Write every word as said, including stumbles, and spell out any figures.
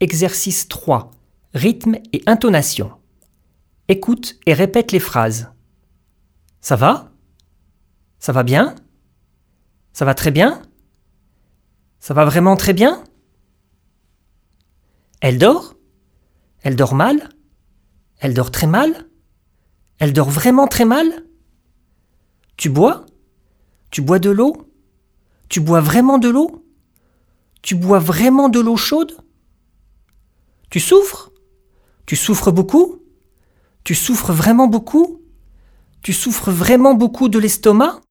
Exercice trois. Rythme et intonation. Écoute et répète les phrases. Ça va? Ça va bien? Ça va très bien? Ça va vraiment très bien? Elle dort? Elle dort mal? Elle dort très mal? Elle dort vraiment très mal? Tu bois? Tu bois de l'eau? Tu bois vraiment de l'eau? Tu bois vraiment de l'eau chaude? Tu souffres? Tu souffres beaucoup? Tu souffres vraiment beaucoup? Tu souffres vraiment beaucoup de l'estomac?